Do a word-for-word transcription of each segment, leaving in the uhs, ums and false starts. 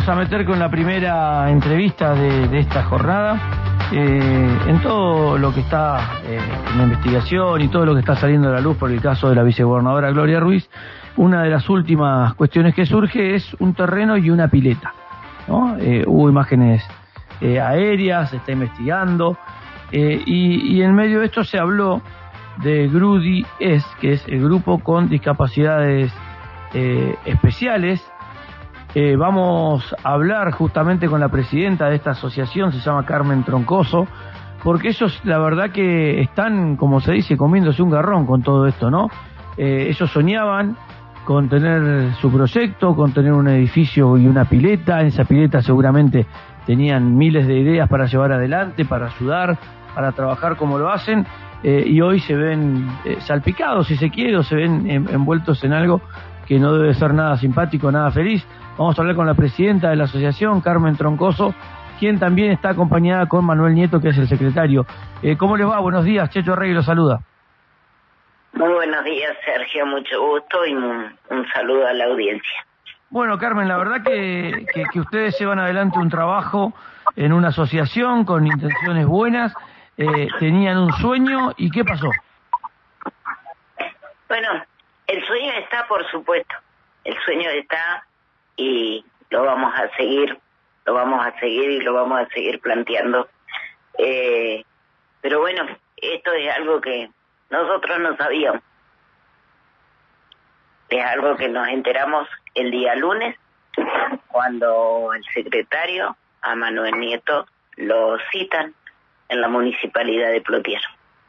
a meter con la primera entrevista de, de esta jornada. Eh, en todo lo que está eh, en la investigación y todo lo que está saliendo a la luz por el caso de la vicegobernadora Gloria Ruiz, una de las últimas cuestiones que surge es un terreno y una pileta, ¿no? Eh, hubo imágenes eh, aéreas, se está investigando, eh, y, y en medio de esto se habló de Grudi Es, que es el grupo con discapacidades eh, especiales. Eh, vamos a hablar justamente con la presidenta de esta asociación, se llama Carmen Troncoso, porque ellos la verdad que están, como se dice, comiéndose un garrón con todo esto, ¿no? Eh, ellos soñaban con tener su proyecto, con tener un edificio y una pileta. En esa pileta seguramente tenían miles de ideas para llevar adelante, para ayudar, para trabajar como lo hacen, eh, y hoy se ven eh, salpicados, si se quiere, o se ven en, envueltos en algo que no debe ser nada simpático, nada feliz. Vamos a hablar con la presidenta de la asociación, Carmen Troncoso, quien también está acompañada con Manuel Nieto, que es el secretario. Eh, ¿Cómo les va? Buenos días, Checho Rey los saluda. Muy buenos días, Sergio, mucho gusto y un, un saludo a la audiencia. Bueno, Carmen, la verdad que, que, que ustedes llevan adelante un trabajo en una asociación con intenciones buenas, eh, tenían un sueño, ¿y qué pasó? Bueno, el sueño está, por supuesto, el sueño está y lo vamos a seguir, lo vamos a seguir y lo vamos a seguir planteando. Eh, pero bueno, esto es algo que nosotros no sabíamos. Es algo que nos enteramos el día lunes, cuando el secretario, a Manuel Nieto, lo citan en la municipalidad de Plotier.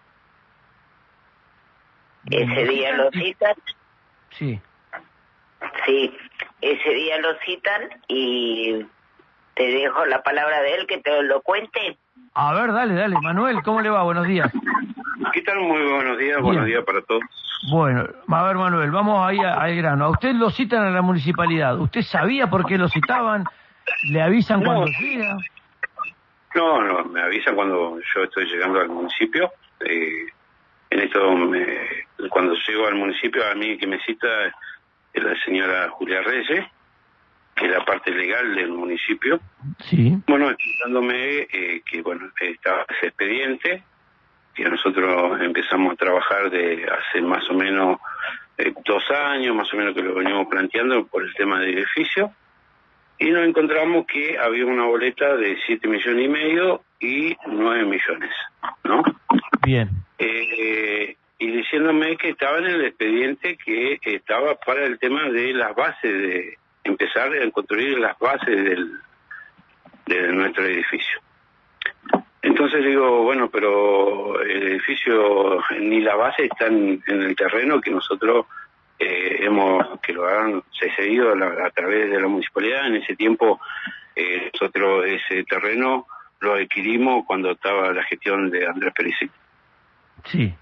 Ese día lo citan. Sí. Sí, ese día lo citan y te dejo la palabra de él que te lo cuente. A ver, dale, dale. Manuel, ¿cómo le va? Buenos días. ¿Qué tal? Muy buenos días, Bien. Buenos días para todos. Bueno, a ver, Manuel, vamos ahí al grano. A usted lo citan a la municipalidad. ¿Usted sabía por qué lo citaban? ¿Le avisan No, cuando llega? No, no, me avisan cuando yo estoy llegando al municipio. Eh, en esto, me, cuando llego al municipio, a mí que me cita es la señora Julia Reyes, que es la parte legal del municipio. Sí. Bueno, explicándome eh, que, bueno, estaba ese expediente, que nosotros empezamos a trabajar de hace más o menos eh, dos años, más o menos que lo veníamos planteando por el tema del edificio, y nos encontramos que había una boleta de siete millones y medio y nueve millones, ¿no? Bien. Eh, y diciéndome que estaba en el expediente que estaba para el tema de las bases, de empezar a construir las bases del, de nuestro edificio. Entonces digo, bueno, pero el edificio ni la base están en el terreno que nosotros eh, hemos, que lo han cedido a, la, a través de la municipalidad. En ese tiempo eh, nosotros ese terreno lo adquirimos cuando estaba la gestión de Andrés Perisic. Sí.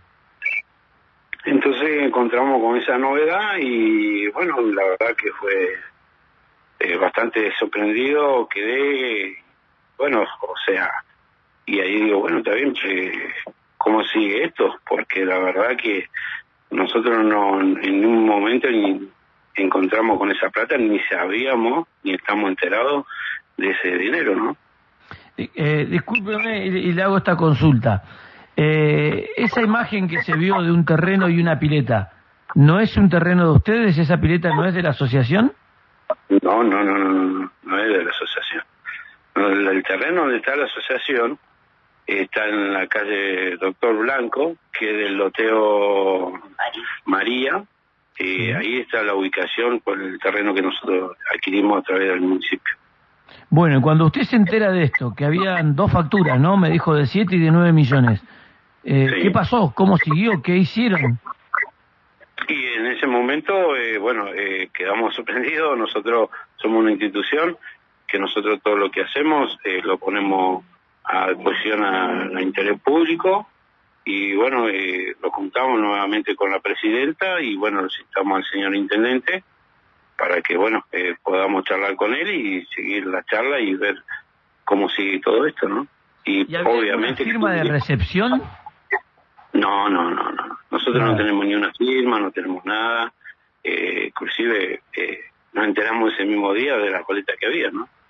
Entonces encontramos con esa novedad y bueno, la verdad que fue eh, bastante sorprendido, quedé, bueno, o sea, y ahí digo, bueno, está bien, eh, ¿cómo sigue esto? Porque la verdad que nosotros no en ningún momento ni encontramos con esa plata, ni sabíamos, ni estamos enterados de ese dinero, ¿no? Eh, discúlpeme y, y le hago esta consulta. Eh, esa imagen que se vio de un terreno y una pileta, ¿no es un terreno de ustedes? ¿Esa pileta no es de la asociación? No, no, no, no, no, no es de la asociación. No, el, el terreno donde está la asociación está en la calle Doctor Blanco, que es del loteo María, y sí. Ahí está la ubicación por el terreno que nosotros adquirimos a través del municipio. Bueno, cuando usted se entera de esto, que habían dos facturas, ¿no? Me dijo de siete y de nueve millones. Eh, sí. ¿Qué pasó? ¿Cómo siguió? ¿Qué hicieron? Y en ese momento, eh, bueno, eh, quedamos sorprendidos. Nosotros somos una institución que nosotros todo lo que hacemos eh, lo ponemos a disposición a, a interés público y bueno, eh, lo juntamos nuevamente con la presidenta y bueno, lo citamos al señor intendente para que bueno, eh, podamos charlar con él y seguir la charla y ver cómo sigue todo esto, ¿no? Y, ¿Y había obviamente una firma de recepción? No, no, no, no. Nosotros no, no tenemos ni una firma, no tenemos nada. Eh, inclusive eh, nos enteramos ese mismo día de la coleta que había, ¿no?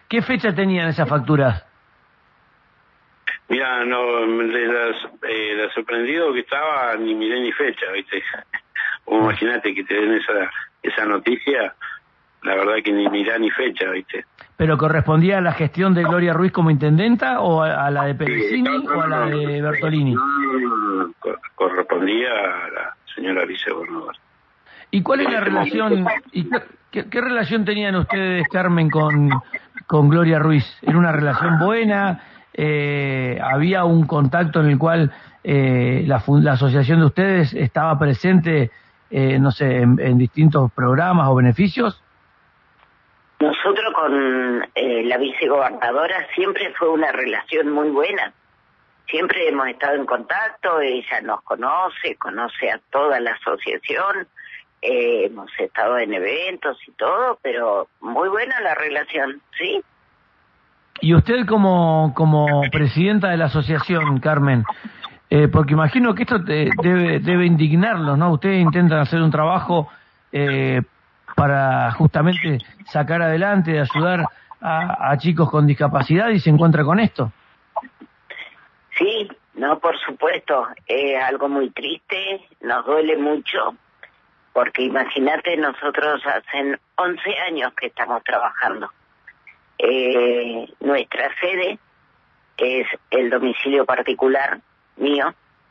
¿Qué fecha tenían esas facturas? Mira, no, de las, eh, la sorprendido que estaba, ni miré ni fecha, ¿viste? Imagínate que te den esa esa noticia, la verdad que ni mirá ni fecha, ¿viste? ¿Pero correspondía a la gestión de Gloria Ruiz como intendenta o a, a la de Sí, Pellegrini no, no, o a la no, de Bertolini? No, no, no, cor- correspondía a la señora vicegobernadora. ¿Y cuál es En la ese relación, momento- y qué, qué- qué relación tenían ustedes, Carmen, con, con Gloria Ruiz? ¿Era una relación buena? Eh, ¿Había un contacto en el cual eh, la, fun- la asociación de ustedes estaba presente, eh, no sé, en, en distintos programas o beneficios? Nosotros con eh, la vicegobernadora siempre fue una relación muy buena. Siempre hemos estado en contacto, ella nos conoce, conoce a toda la asociación, eh, hemos estado en eventos y todo, pero muy buena la relación, ¿sí? Y usted como, como presidenta de la asociación, Carmen, eh, porque imagino que esto te- debe, debe indignarlos, ¿no? Ustedes intentan hacer un trabajo eh, para justamente sacar adelante, ayudar a, a chicos con discapacidad y se encuentra con esto. Sí, no, por supuesto, es algo muy triste, nos duele mucho, porque imagínate, nosotros hace once años que estamos trabajando. Eh, nuestra sede es el domicilio particular mío,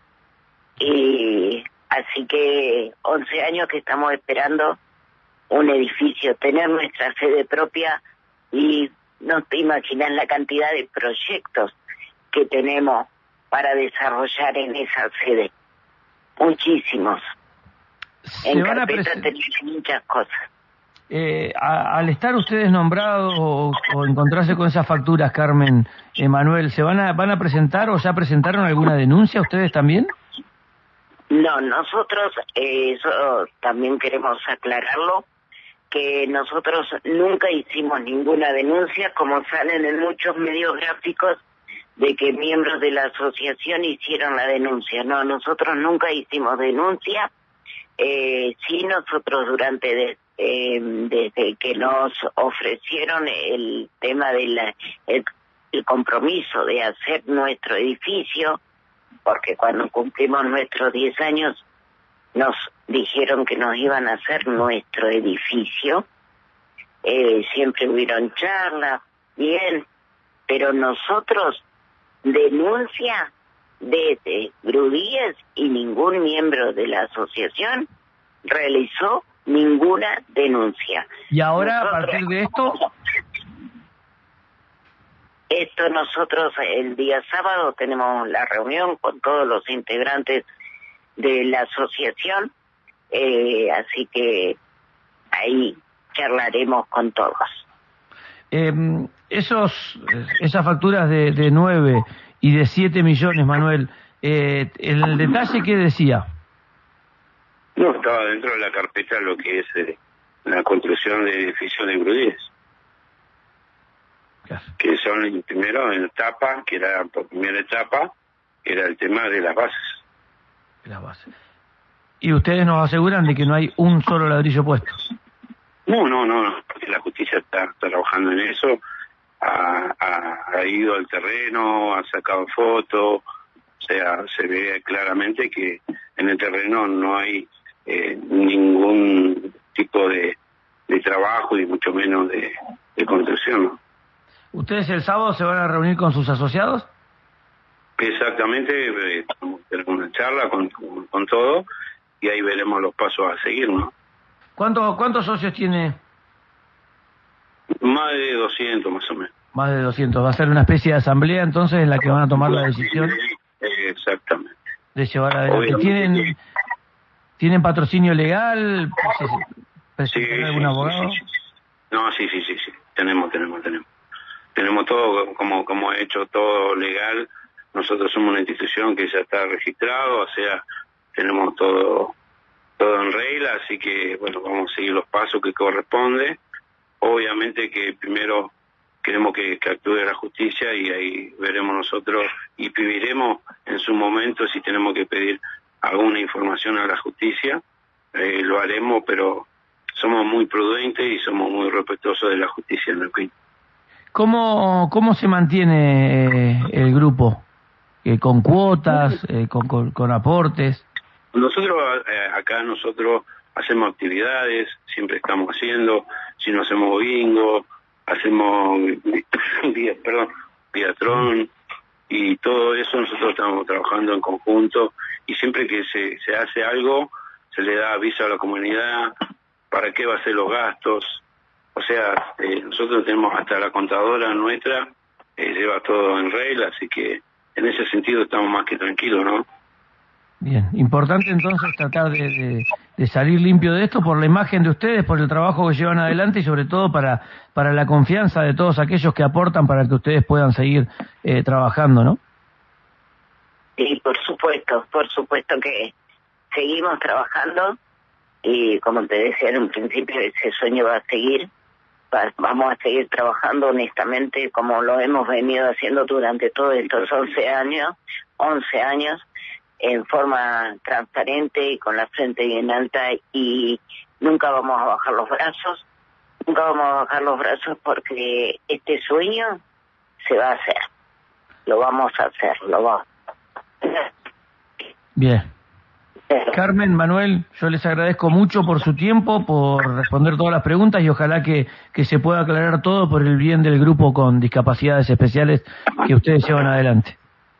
y así que once años que estamos esperando un edificio, tener nuestra sede propia, y no te imaginas la cantidad de proyectos que tenemos para desarrollar en esa sede. Muchísimos. Se En van a carpeta presen- tenemos muchas cosas. eh, a- al estar ustedes nombrados o, o encontrarse con esas facturas, Carmen, Emanuel, ¿se van a, van a presentar o ya presentaron alguna denuncia ustedes también? No, nosotros, eh, eso también queremos aclararlo, que nosotros nunca hicimos ninguna denuncia, como salen en muchos medios gráficos, de que miembros de la asociación hicieron la denuncia. No, nosotros nunca hicimos denuncia. Eh, sí, nosotros durante de, eh, desde que nos ofrecieron el tema del el, el compromiso de hacer nuestro edificio, porque cuando cumplimos nuestros diez años nos dijeron que nos iban a hacer nuestro edificio, eh, siempre hubieron charlas, bien, pero nosotros denuncia desde Grudíez, y ningún miembro de la asociación realizó ninguna denuncia. Y ahora, Nosotros, a partir de esto, esto nosotros el día sábado tenemos la reunión con todos los integrantes de la asociación, eh, así que ahí charlaremos con todos. eh, esos, esas facturas de, de nueve y de siete millones, Manuel, eh, el detalle que decía. No, estaba dentro de la carpeta lo que es eh, la construcción de edificios de Grudíez. Claro. Que son primero en etapa, que era por primera etapa, que era el tema de las bases. La base. Y ustedes nos aseguran de que no hay un solo ladrillo puesto. No, no, no, no, porque la justicia está, está trabajando en eso, ha, ha, ha ido al terreno, ha sacado fotos, o sea, se ve claramente que en el terreno no hay eh, ningún tipo de, de trabajo y mucho menos de, de construcción, ¿no? ¿Ustedes el sábado se van a reunir con sus asociados? Exactamente, eh, tenemos una charla con, con, con todo y ahí veremos los pasos a seguir, ¿no? ¿Cuántos, cuántos socios tiene? Más de doscientos más o menos. Más de doscientos. Va a ser una especie de asamblea entonces en la que van a tomar la decisión Eh, Exactamente. de llevar adelante. Obviamente ¿Tienen, que- ¿Tienen patrocinio legal? ¿Presentan Sí, algún sí, abogado? sí, sí, sí. No, sí, sí, sí, sí. Tenemos, tenemos, tenemos. Tenemos todo, como como he hecho todo legal. Nosotros somos una institución que ya está registrado, o sea, tenemos todo todo en regla, así que, bueno, vamos a seguir los pasos que corresponde. Obviamente que primero queremos que, que actúe la justicia y ahí veremos nosotros y pediremos en su momento si tenemos que pedir alguna información a la justicia, eh, lo haremos, pero somos muy prudentes y somos muy respetuosos de la justicia en el país. ¿Cómo, cómo se mantiene eh, el grupo? Eh, ¿Con cuotas, eh, con, con, con aportes? Nosotros, eh, acá nosotros hacemos actividades, siempre estamos haciendo, si no hacemos bingo, hacemos, perdón, biatrón, y todo eso nosotros estamos trabajando en conjunto, y siempre que se, se hace algo, se le da aviso a la comunidad, para qué va a ser los gastos. O sea, eh, nosotros tenemos hasta la contadora nuestra, eh, lleva todo en regla, así que en ese sentido estamos más que tranquilos, ¿no? Bien, importante entonces tratar de, de, de salir limpio de esto por la imagen de ustedes, por el trabajo que llevan adelante y sobre todo para, para la confianza de todos aquellos que aportan para que ustedes puedan seguir eh, trabajando, ¿no? Sí, por supuesto, por supuesto que seguimos trabajando y como te decía en un principio, ese sueño va a seguir. Vamos a seguir trabajando honestamente como lo hemos venido haciendo durante todos estos once años, once años, en forma transparente y con la frente bien alta, y nunca vamos a bajar los brazos, nunca vamos a bajar los brazos porque este sueño se va a hacer, lo vamos a hacer, lo vamos a hacer. Bien. Carmen, Manuel, yo les agradezco mucho por su tiempo, por responder todas las preguntas y ojalá que, que se pueda aclarar todo por el bien del grupo con discapacidades especiales que ustedes llevan adelante.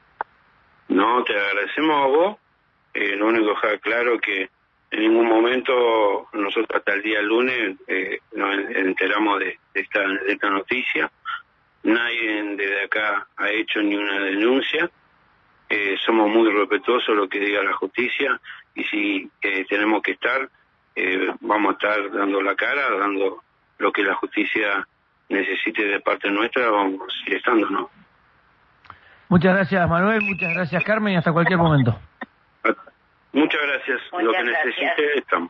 No, te agradecemos a vos. Eh, lo único que dejar claro que en ningún momento nosotros hasta el día lunes eh, nos enteramos de, de, esta, de esta noticia. Nadie desde acá ha hecho ni una denuncia. Eh, somos muy respetuosos de lo que diga la justicia y si eh, tenemos que estar, eh, vamos a estar dando la cara, dando lo que la justicia necesite de parte nuestra, vamos a seguir estando, ¿no? Muchas gracias, Manuel, muchas gracias, Carmen, y hasta cualquier momento. Muchas gracias, muchas lo que gracias. necesite estamos.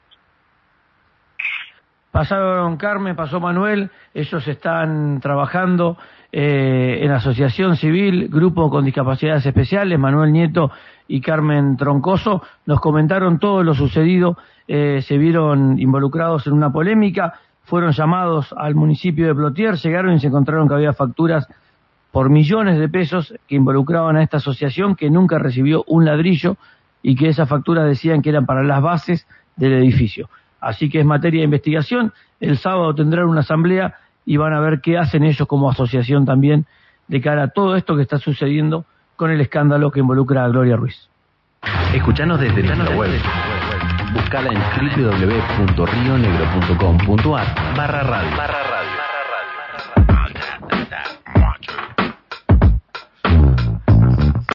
Pasaron Carmen, pasó Manuel, ellos están trabajando eh, en Asociación Civil, Grupo con Discapacidades Especiales, Manuel Nieto y Carmen Troncoso, nos comentaron todo lo sucedido, eh, se vieron involucrados en una polémica, fueron llamados al municipio de Plotier, llegaron y se encontraron que había facturas por millones de pesos que involucraban a esta asociación que nunca recibió un ladrillo y que esas facturas decían que eran para las bases del edificio. Así que es materia de investigación. El sábado tendrán una asamblea y van a ver qué hacen ellos como asociación también de cara a todo esto que está sucediendo con el escándalo que involucra a Gloria Ruiz. Escuchanos desde nuestra web. Buscala en doble u doble u doble u punto rio negro punto com punto a r barra radio.